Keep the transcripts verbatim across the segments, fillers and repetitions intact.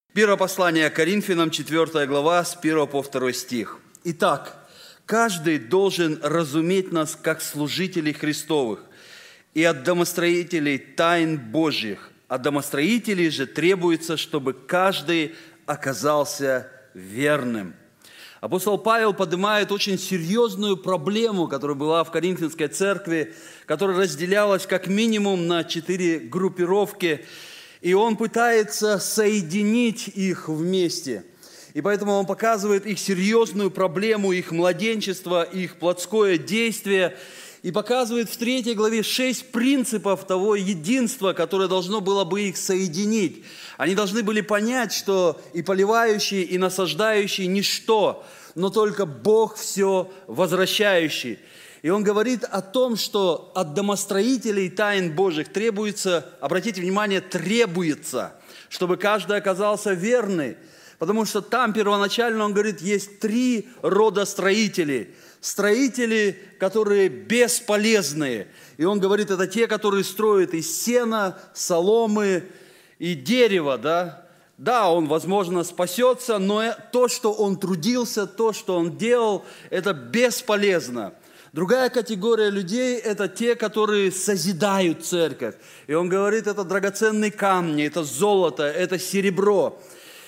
Первое послание Коринфянам, четвёртая глава, с первого по второй стих. Итак, каждый должен разуметь нас как служителей Христовых и от домостроителей тайн Божьих. От домостроителей же требуется, чтобы каждый оказался верным. Апостол Павел поднимает очень серьезную проблему, которая была в Коринфянской церкви, которая разделялась как минимум на четыре группировки. И он пытается соединить их вместе. И поэтому он показывает их серьезную проблему, их младенчество, их плотское действие. И показывает в третьей главе шесть принципов того единства, которое должно было бы их соединить. Они должны были понять, что и поливающий, и насаждающий – ничто, но только Бог все возвращающий. И он говорит о том, что от домостроителей тайн Божьих требуется, обратите внимание, требуется, чтобы каждый оказался верный. Потому что там первоначально, он говорит, есть три рода строителей. Строители, которые бесполезные. И он говорит, это те, которые строят из сена, соломы и дерева, да. Да, он, возможно, спасется, но то, что он трудился, то, что он делал, это бесполезно. Другая категория людей – это те, которые созидают церковь. И он говорит, это драгоценные камни, это золото, это серебро.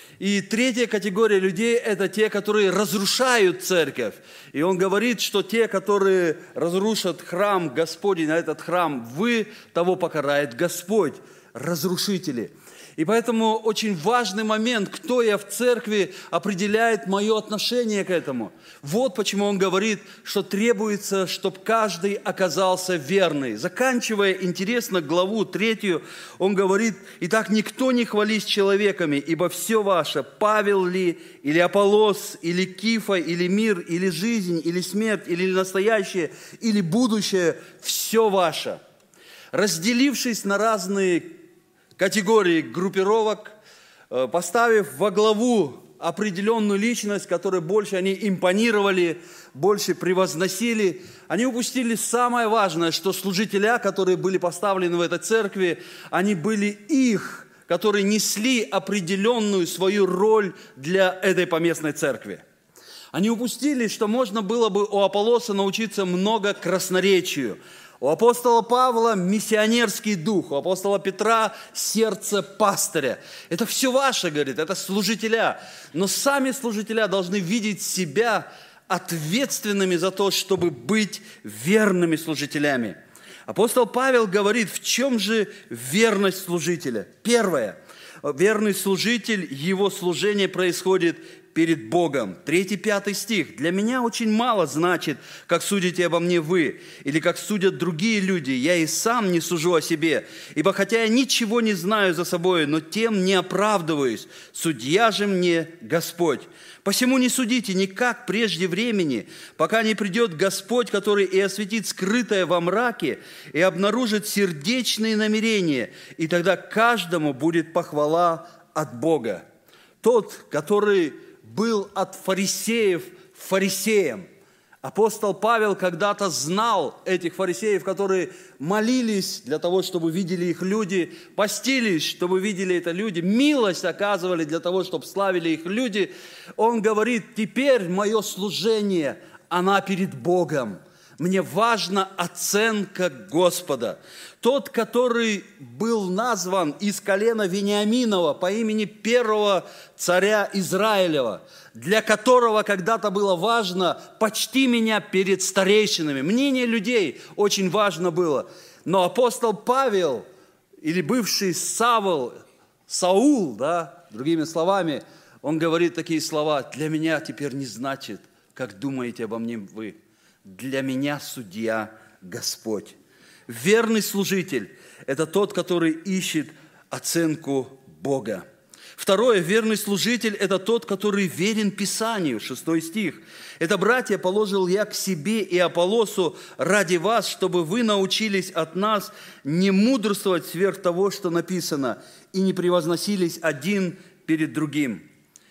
И третья категория людей – это те, которые разрушают церковь. И он говорит, что те, которые разрушат храм Господень, а этот храм, вы, того покарает Господь, разрушители. И поэтому очень важный момент, кто я в церкви, определяет мое отношение к этому. Вот почему он говорит, что требуется, чтобы каждый оказался верный. Заканчивая, интересно, главу третью, он говорит, «Итак, никто не хвались человеками, ибо все ваше, Павел ли, или Аполлос, или Кифа, или мир, или жизнь, или смерть, или настоящее, или будущее, все ваше». Разделившись на разные категории группировок, поставив во главу определенную личность, которой больше они импонировали, больше превозносили, они упустили самое важное, что служителя, которые были поставлены в этой церкви, они были их, которые несли определенную свою роль для этой поместной церкви. Они упустили, что можно было бы у Аполлоса научиться много красноречию. У апостола Павла миссионерский дух, у апостола Петра сердце пастыря. Это все ваше, говорит, это служителя. Но сами служителя должны видеть себя ответственными за то, чтобы быть верными служителями. Апостол Павел говорит, в чем же верность служителя? Первое. Верный служитель, его служение происходит перед Богом. Третий, пятый стих. «Для меня очень мало значит, как судите обо мне вы, или как судят другие люди. Я и сам не сужу о себе. Ибо хотя я ничего не знаю за собой, но тем не оправдываюсь. Судья же мне Господь. Посему не судите никак прежде времени, пока не придет Господь, который и осветит скрытое во мраке, и обнаружит сердечные намерения, и тогда каждому будет похвала от Бога». Тот, который был от фарисеев фарисеем. Апостол Павел когда-то знал этих фарисеев, которые молились для того, чтобы видели их люди, постились, чтобы видели это люди, милость оказывали для того, чтобы славили их люди. Он говорит, теперь мое служение, она перед Богом. Мне важна оценка Господа. Тот, который был назван из колена Вениаминова по имени первого царя Израилева, для которого когда-то было важно «почти меня перед старейшинами». Мнение людей очень важно было. Но апостол Павел, или бывший Савл, Саул, да, другими словами, он говорит такие слова: «Для меня теперь не значит, как думаете обо мне вы. Для меня судья Господь». Верный служитель – это тот, который ищет оценку Бога. Второе, верный служитель – это тот, который верен Писанию, шестой стих. «Это, братья, положил я к себе и Аполлосу ради вас, чтобы вы научились от нас не мудрствовать сверх того, что написано, и не превозносились один перед другим».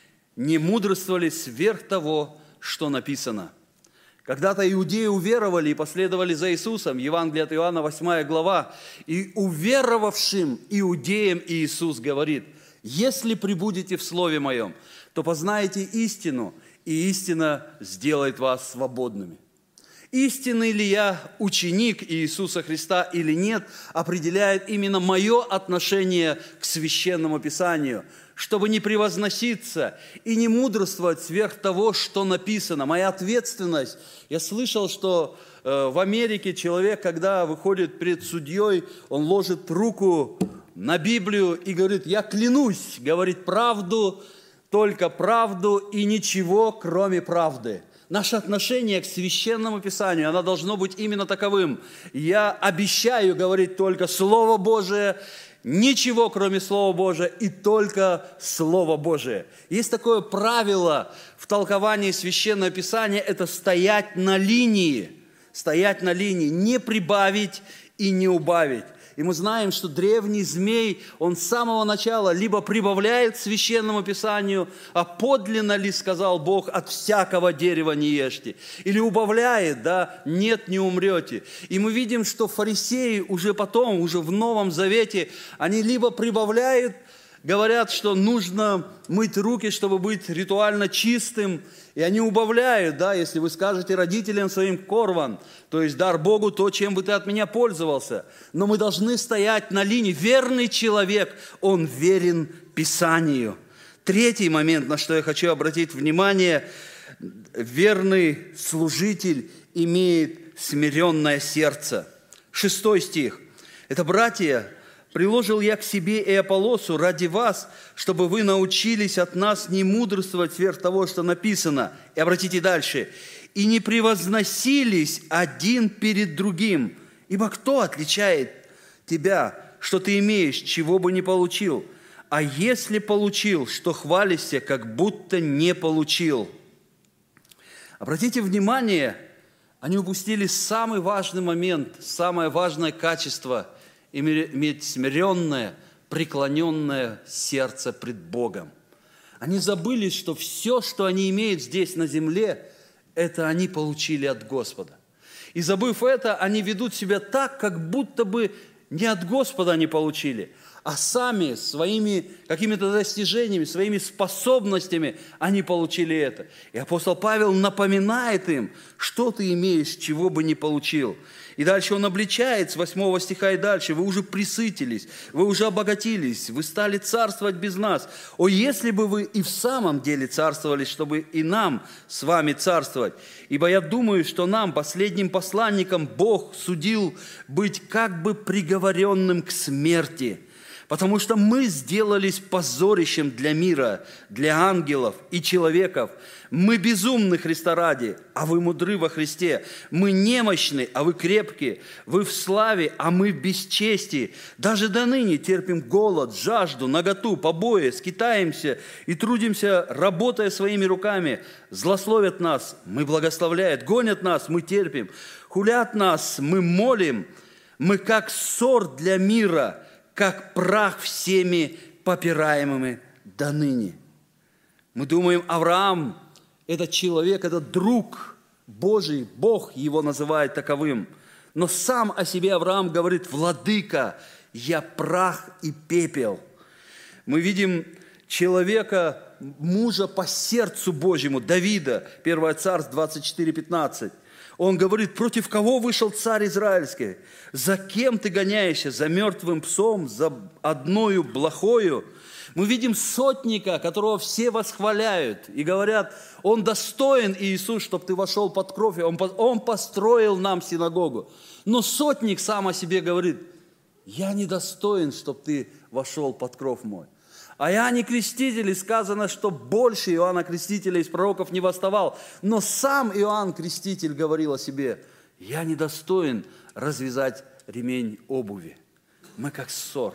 Не мудрствовали сверх того, что написано. Когда-то иудеи уверовали и последовали за Иисусом. Евангелие от Иоанна, восьмая глава. И уверовавшим иудеям Иисус говорит: Если пребудете в Слове Моем, то познаете истину, и истина сделает вас свободными. Истинный ли я ученик Иисуса Христа или нет, определяет именно мое отношение к Священному Писанию, чтобы не превозноситься и не мудрствовать сверх того, что написано. Моя ответственность. Я слышал, что э, в Америке человек, когда выходит перед судьей, он ложит руку на Библию и говорит: я клянусь говорить правду, только правду и ничего, кроме правды. Наше отношение к Священному Писанию, оно должно быть именно таковым. Я обещаю говорить только Слово Божие, ничего, кроме Слова Божия, и только Слово Божие. Есть такое правило в толковании Священного Писания – это стоять на линии, стоять на линии, не прибавить и не убавить. И мы знаем, что древний змей, он с самого начала либо прибавляет к Священному Писанию, а подлинно ли сказал Бог: от всякого дерева не ешьте, или убавляет, да, нет, не умрете. И мы видим, что фарисеи уже потом, уже в Новом Завете, они либо прибавляют, говорят, что нужно мыть руки, чтобы быть ритуально чистым, и они убавляют, да, если вы скажете родителям своим корван, то есть дар Богу то, чем бы ты от меня пользовался. Но мы должны стоять на линии. Верный человек, он верен Писанию. Третий момент, на что я хочу обратить внимание: верный служитель имеет смиренное сердце. Шестой стих. Это, братья, приложил я к себе и Аполлосу ради вас, чтобы вы научились от нас не мудрствовать сверх того, что написано. И обратите дальше. И не превозносились один перед другим. Ибо кто отличает тебя, что ты имеешь, чего бы не получил? А если получил, что хвалишься, как будто не получил? Обратите внимание, они упустили самый важный момент, самое важное качество – иметь смиренное, преклоненное сердце пред Богом. Они забыли, что все, что они имеют здесь на земле, это они получили от Господа. И забыв это, они ведут себя так, как будто бы не от Господа они получили, а сами своими какими-то достижениями, своими способностями они получили это. И апостол Павел напоминает им, что ты имеешь, чего бы не получил. И дальше он обличает с восьмого стиха и дальше: вы уже присытились, вы уже обогатились, вы стали царствовать без нас. О, если бы вы и в самом деле царствовали, чтобы и нам с вами царствовать. Ибо я думаю, что нам, последним посланникам, Бог судил быть как бы приговоренным к смерти, потому что мы сделались позорищем для мира, для ангелов и человеков. Мы безумны Христа ради, а вы мудры во Христе. Мы немощны, а вы крепкие. Вы в славе, а мы в бесчестии. Даже до ныне терпим голод, жажду, наготу, побои, скитаемся и трудимся, работая своими руками. Злословят нас, мы благословляем, гонят нас, мы терпим. Хулят нас, мы молим. Мы как ссор для мира, как прах всеми попираемыми до ныне. Мы думаем, Авраам – это человек, это друг Божий, Бог его называет таковым. Но сам о себе Авраам говорит: «Владыка, я прах и пепел». Мы видим человека, мужа по сердцу Божьему, Давида, первое Царств двадцать четыре пятнадцать. Он говорит: против кого вышел царь израильский? За кем ты гоняешься? За мертвым псом? За одною блохою? Мы видим сотника, которого все восхваляют и говорят: он достоин, Иисус, чтобы ты вошел под кровь, он, он построил нам синагогу. Но сотник сам о себе говорит: я не достоин, чтобы ты вошел под кров мой. О Иоанне Крестителе сказано, что больше Иоанна Крестителя из пророков не восставал. Но сам Иоанн Креститель говорил о себе: я не достоин развязать ремень обуви. Мы как ссор,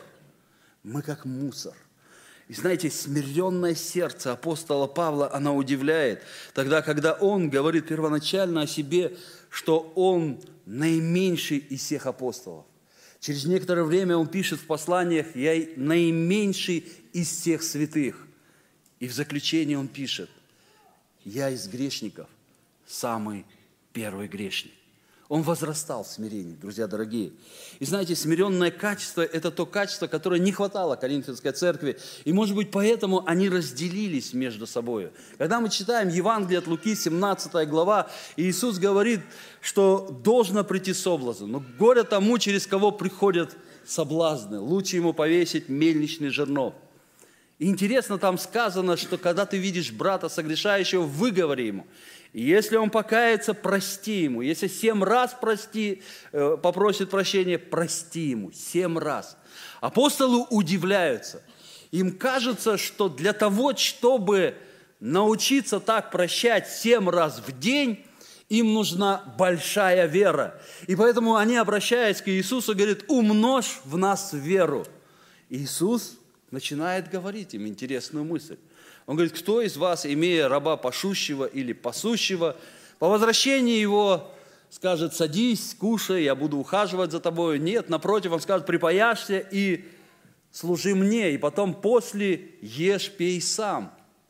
мы как мусор. И знаете, смиренное сердце апостола Павла, оно удивляет. Тогда, когда он говорит первоначально о себе, что он наименьший из всех апостолов. Через некоторое время он пишет в посланиях: я наименьший из всех святых. И в заключении он пишет: я из грешников самый первый грешник. Он возрастал в смирении, друзья дорогие. И знаете, смиренное качество – это то качество, которое не хватало Коринфянской церкви. И, может быть, поэтому они разделились между собой. Когда мы читаем Евангелие от Луки, семнадцатая глава, Иисус говорит, что должно прийти соблазн. Но горе тому, через кого приходят соблазны. Лучше ему повесить мельничный жернов. И интересно, там сказано, что когда ты видишь брата согрешающего, выговори ему. И если он покается, прости ему. Если семь раз прости, э, попросит прощения, прости ему. Семь раз. Апостолы удивляются. Им кажется, что для того, чтобы научиться так прощать семь раз в день, им нужна большая вера. И поэтому они, обращаясь к Иисусу, говорят, умножь в нас веру. Иисус начинает говорить им интересную мысль. Он говорит, кто из вас, имея раба пашущего или пасущего, по возвращении его скажет, садись, кушай, я буду ухаживать за тобой. Нет, напротив, он скажет, припаяшься и служи мне, и потом после ешь, пей сам.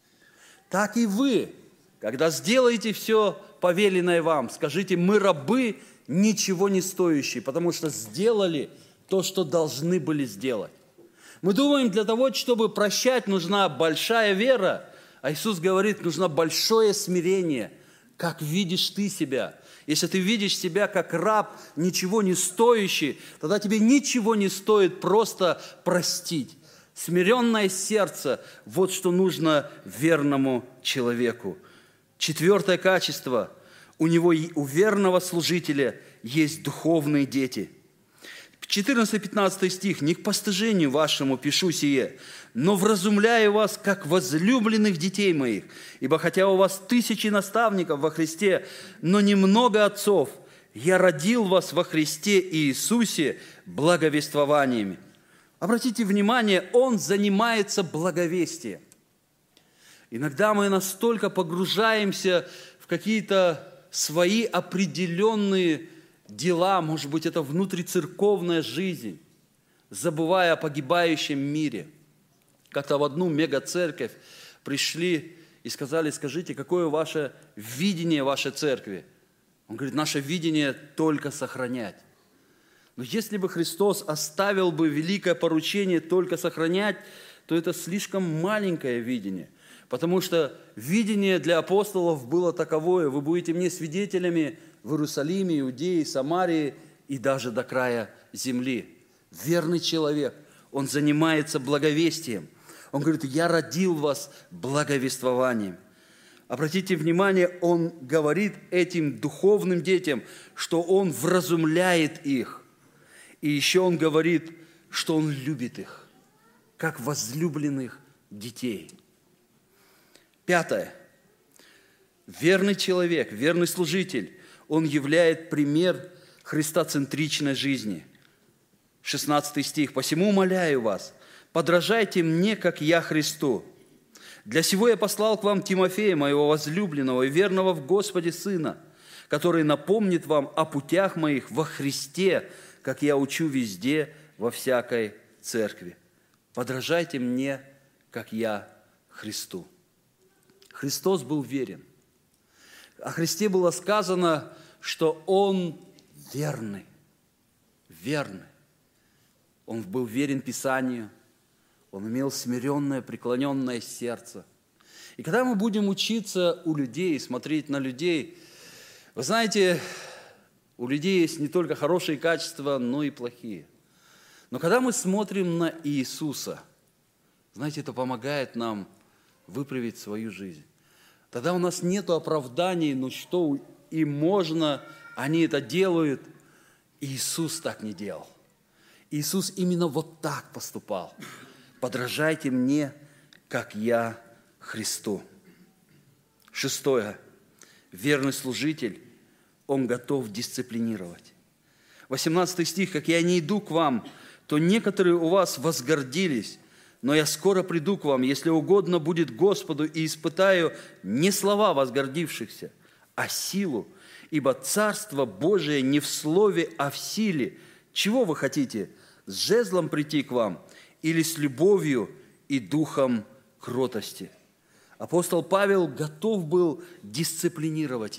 Так и вы, когда сделаете все повеленное вам, скажите, мы рабы, ничего не стоящие, потому что сделали то, что должны были сделать. Мы думаем, для того, чтобы прощать, нужна большая вера, а Иисус говорит, нужно большое смирение, как видишь ты себя. Если ты видишь себя как раб, ничего не стоящий, тогда тебе ничего не стоит просто простить. Смиренное сердце – вот что нужно верному человеку. Четвертое качество – у него, у верного служителя есть духовные дети. четырнадцатый-пятнадцатый стих. «Не к постыжению вашему пишу сие, но вразумляю вас, как возлюбленных детей моих. Ибо хотя у вас тысячи наставников во Христе, но немного отцов, я родил вас во Христе Иисусе благовествованиями». Обратите внимание, он занимается благовестием. Иногда мы настолько погружаемся в какие-то свои определенные дела, может быть, это внутрицерковная жизнь, забывая о погибающем мире. Как-то в одну мегацерковь пришли и сказали, скажите, какое ваше видение вашей церкви? Он говорит, наше видение только сохранять. Но если бы Христос оставил бы великое поручение только сохранять, то это слишком маленькое видение. Потому что видение для апостолов было таковое: вы будете мне свидетелями в Иерусалиме, Иудее, Самарии и даже до края земли. Верный человек, он занимается благовестием. Он говорит, я родил вас благовествованием. Обратите внимание, он говорит этим духовным детям, что он вразумляет их. И еще он говорит, что он любит их, как возлюбленных детей. Пятое. Верный человек, верный служитель, он являет пример христоцентричной жизни. шестнадцатый стих. «Посему умоляю вас, подражайте мне, как я Христу. Для сего я послал к вам Тимофея, моего возлюбленного и верного в Господе сына, который напомнит вам о путях моих во Христе, как я учу везде, во всякой церкви. Подражайте мне, как я Христу». Христос был верен. О Христе было сказано, что Он верный. Верный. Он был верен Писанию. Он имел смиренное, преклоненное сердце. И когда мы будем учиться у людей, смотреть на людей, вы знаете, у людей есть не только хорошие качества, но и плохие. Но когда мы смотрим на Иисуса, знаете, это помогает нам выправить свою жизнь. Тогда у нас нет оправданий, ну что им можно, они это делают. Иисус так не делал. Иисус именно вот так поступал. Подражайте мне, как я Христу. Шестое. Верный служитель, он готов дисциплинировать. восемнадцатый стих. «Как я не иду к вам, то некоторые у вас возгордились, но я скоро приду к вам, если угодно будет Господу, и испытаю не слова возгордившихся, а силу, ибо Царство Божие не в слове, а в силе. Чего вы хотите? С жезлом прийти к вам или с любовью и духом кротости?» Апостол Павел готов был дисциплинировать их.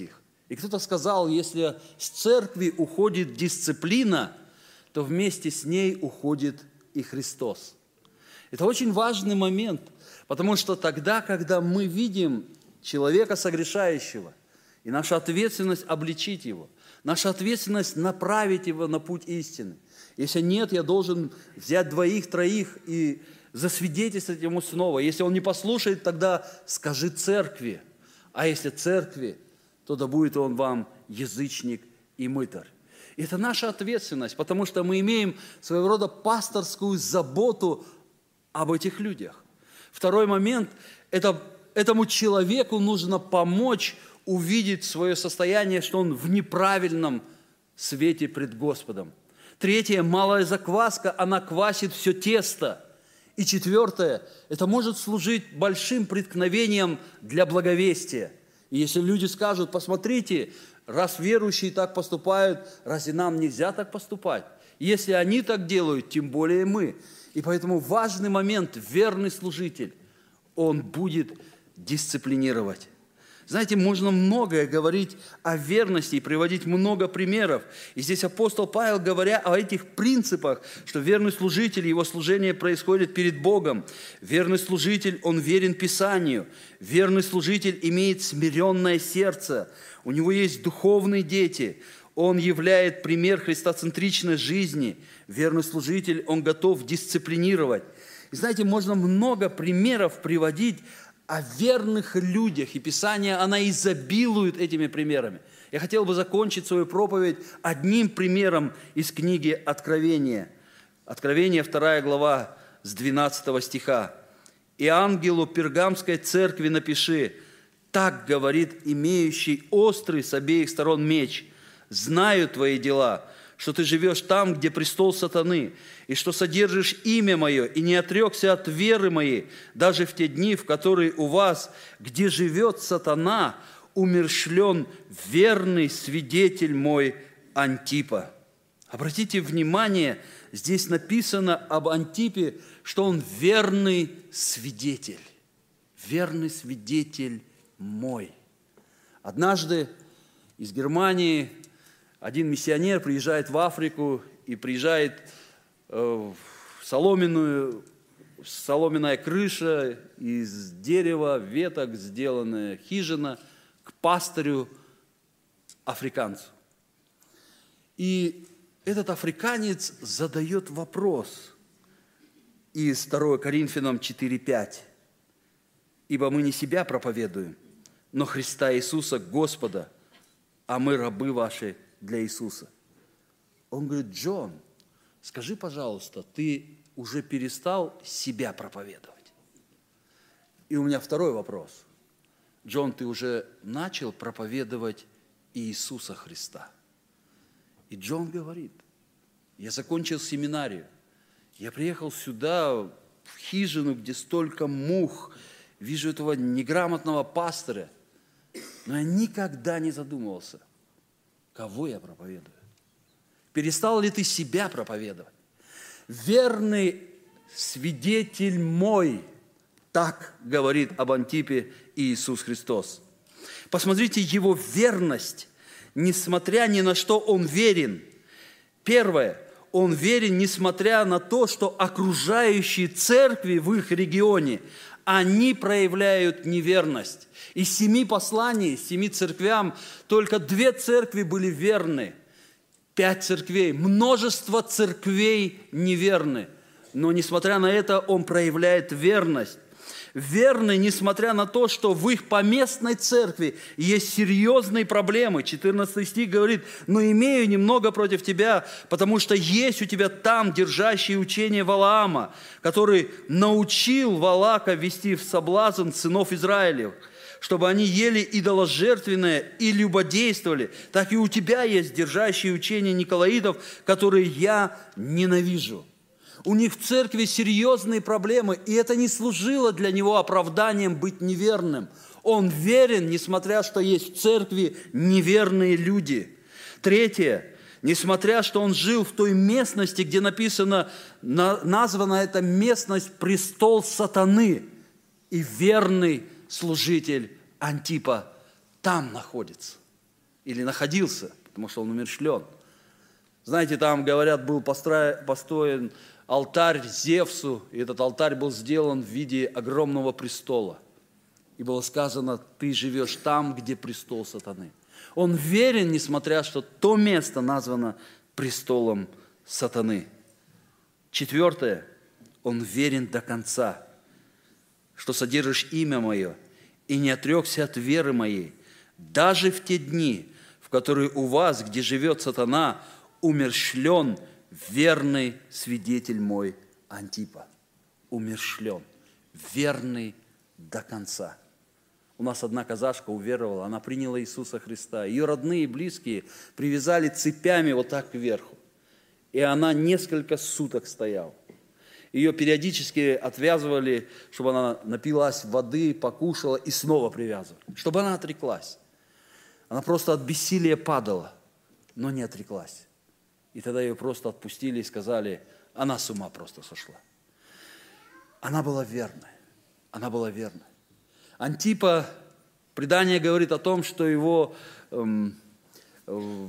И кто-то сказал, если с церкви уходит дисциплина, то вместе с ней уходит и Христос. Это очень важный момент, потому что тогда, когда мы видим человека согрешающего, и наша ответственность обличить его, наша ответственность направить его на путь истины. Если нет, я должен взять двоих, троих и засвидетельствовать ему снова. Если он не послушает, тогда скажи церкви. А если церкви, то да будет он вам язычник и мытарь. И это наша ответственность, потому что мы имеем своего рода пасторскую заботу об этих людях. Второй момент – это этому человеку нужно помочь увидеть свое состояние, что он в неправильном свете пред Господом. Третье – малая закваска, она квасит все тесто. И четвертое – это может служить большим преткновением для благовестия. И если люди скажут, посмотрите, раз верующие так поступают, разве нам нельзя так поступать? Если они так делают, тем более мы. И поэтому важный момент – верный служитель, он будет дисциплинировать. Знаете, можно многое говорить о верности и приводить много примеров. И здесь апостол Павел, говоря о этих принципах, что верный служитель, его служение происходит перед Богом. Верный служитель, он верен Писанию. Верный служитель имеет смиренное сердце. У него есть духовные дети. Он являет пример христоцентричной жизни. Верный служитель, он готов дисциплинировать. И знаете, можно много примеров приводить о верных людях, и Писание, оно изобилует этими примерами. Я хотел бы закончить свою проповедь одним примером из книги Откровения. Откровение, вторая глава, с двенадцатого стиха. «И ангелу Пергамской церкви напиши, так говорит имеющий острый с обеих сторон меч, знаю твои дела, что ты живешь там, где престол сатаны, и что содержишь имя мое, и не отрекся от веры моей, даже в те дни, в которые у вас, где живет сатана, умерщвлен верный свидетель мой Антипа». Обратите внимание, здесь написано об Антипе, что он верный свидетель. Верный свидетель мой. Однажды из Германии один миссионер приезжает в Африку и приезжает в соломенную, соломенная крыша из дерева, веток сделанная хижина к пастырю африканцу. И этот африканец задает вопрос из второго Коринфянам четыре пять. «Ибо мы не себя проповедуем, но Христа Иисуса Господа, а мы рабы ваши для Иисуса». Он говорит: «Джон, скажи, пожалуйста, ты уже перестал себя проповедовать?» И у меня второй вопрос. Джон, ты уже начал проповедовать Иисуса Христа? И Джон говорит: я закончил семинарию, я приехал сюда, в хижину, где столько мух, вижу этого неграмотного пастыря, но я никогда не задумывался, кого я проповедую. Перестал ли ты себя проповедовать? Верный свидетель мой, так говорит об Антипе Иисус Христос. Посмотрите его верность, несмотря ни на что он верен. Первое, он верен, несмотря на то, что окружающие церкви в их регионе, они проявляют неверность. Из семи посланий, семи церквям, только две церкви были верны. Пять церквей, множество церквей неверны. Но, несмотря на это, он проявляет верность. Верны, несмотря на то, что в их поместной церкви есть серьезные проблемы. четырнадцатый стих говорит: «Но имею немного против тебя, потому что есть у тебя там держащие учение Валаама, который научил Валака вести в соблазн сынов Израилев, чтобы они ели идоложертвенное и любодействовали. Так и у тебя есть держащие учение Николаитов, которые я ненавижу». У них в церкви серьезные проблемы, и это не служило для него оправданием быть неверным. Он верен, несмотря что есть в церкви неверные люди. Третье. Несмотря что он жил в той местности, где написано, названа эта местность престол сатаны, и верный служитель Антипа там находится. или находился, потому что он умерщвлен. Знаете, там, говорят, был построен алтарь Зевсу, и этот алтарь был сделан в виде огромного престола. И было сказано: ты живешь там, где престол сатаны. Он верен, несмотря что то место названо престолом сатаны. Четвертое. Он верен до конца, что содержишь имя мое, и не отрекся от веры моей, даже в те дни, в которые у вас, где живет сатана, умерщвлен верный свидетель мой Антипа. Умерщвлен, верный до конца. У нас одна казашка уверовала, она приняла Иисуса Христа. Ее родные и близкие привязали цепями вот так кверху. И она несколько суток стояла. Ее периодически отвязывали, чтобы она напилась воды, покушала и снова привязывали, чтобы она отреклась. Она просто от бессилия падала, но не отреклась. И тогда ее просто отпустили и сказали: она с ума просто сошла. Она была верной. Она была верной. Антипа, предание говорит о том, что его эм, в,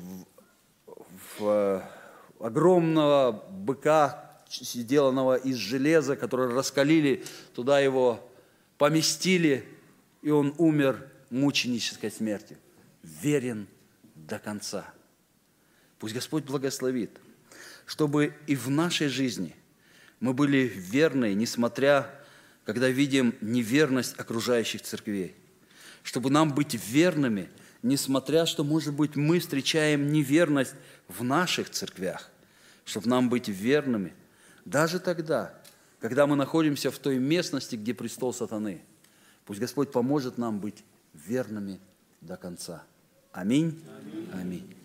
в, огромного быка, сделанного из железа, который раскалили, туда его поместили, и он умер мученической смертью. Верен до конца. Пусть Господь благословит, чтобы и в нашей жизни мы были верны, несмотря, когда видим неверность окружающих церквей. Чтобы нам быть верными, несмотря, что, может быть, мы встречаем неверность в наших церквях. Чтобы нам быть верными даже тогда, когда мы находимся в той местности, где престол сатаны. Пусть Господь поможет нам быть верными до конца. Аминь. Аминь. Аминь.